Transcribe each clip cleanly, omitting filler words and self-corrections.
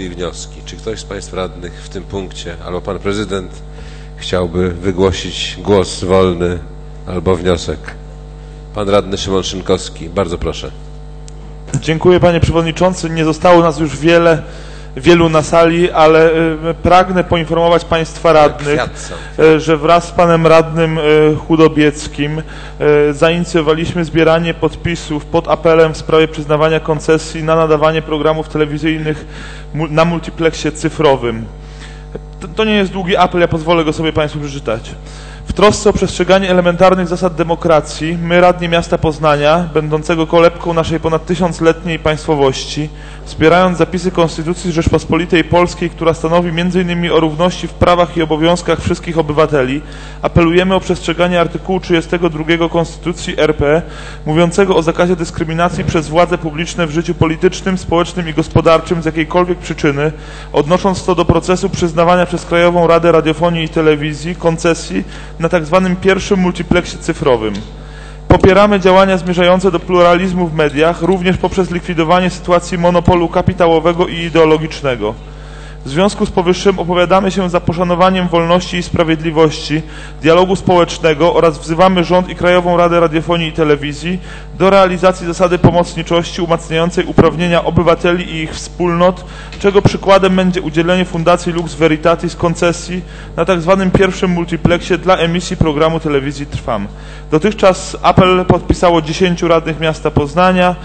i wnioski. Czy ktoś z Państwa radnych w tym punkcie, albo Pan Prezydent chciałby wygłosić głos wolny albo wniosek? Pan Radny Szymon Szynkowski, bardzo proszę. Dziękuję, Panie Przewodniczący. Nie zostało nas już wielu na sali, ale pragnę poinformować Państwa radnych, że wraz z Panem Radnym Chudobieckim zainicjowaliśmy zbieranie podpisów pod apelem w sprawie przyznawania koncesji na nadawanie programów telewizyjnych na multipleksie cyfrowym. To nie jest długi apel, ja pozwolę go sobie Państwu przeczytać. W trosce o przestrzeganie elementarnych zasad demokracji, my, radni miasta Poznania, będącego kolebką naszej ponad 1000-letniej państwowości, wspierając zapisy Konstytucji Rzeczpospolitej Polskiej, która stanowi m.in. o równości w prawach i obowiązkach wszystkich obywateli, apelujemy o przestrzeganie artykułu 32 Konstytucji RP, mówiącego o zakazie dyskryminacji przez władze publiczne w życiu politycznym, społecznym i gospodarczym z jakiejkolwiek przyczyny, odnosząc to do procesu przyznawania przez Krajową Radę Radiofonii i Telewizji koncesji na tzw. pierwszym multipleksie cyfrowym. Popieramy działania zmierzające do pluralizmu w mediach, również poprzez likwidowanie sytuacji monopolu kapitałowego i ideologicznego. W związku z powyższym opowiadamy się za poszanowaniem wolności i sprawiedliwości, dialogu społecznego oraz wzywamy rząd i Krajową Radę Radiofonii i Telewizji do realizacji zasady pomocniczości umacniającej uprawnienia obywateli i ich wspólnot, czego przykładem będzie udzielenie Fundacji Lux Veritatis koncesji na tzw. pierwszym multipleksie dla emisji programu telewizji Trwam. Dotychczas apel podpisało 10 radnych miasta Poznania.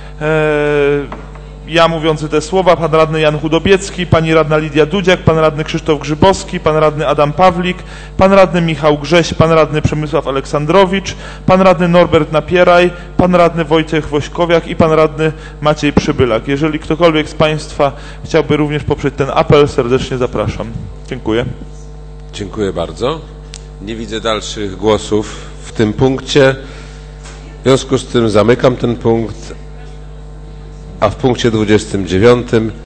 Ja mówiący te słowa, pan radny Jan Chudobiecki, pani radna Lidia Dudziak, pan radny Krzysztof Grzybowski, pan radny Adam Pawlik, pan radny Michał Grześ, pan radny Przemysław Aleksandrowicz, pan radny Norbert Napieraj, pan radny Wojciech Wośkowiak i pan radny Maciej Przybylak. Jeżeli ktokolwiek z Państwa chciałby również poprzeć ten apel, serdecznie zapraszam. Dziękuję. Dziękuję bardzo. Nie widzę dalszych głosów w tym punkcie. W związku z tym zamykam ten punkt. A w punkcie 29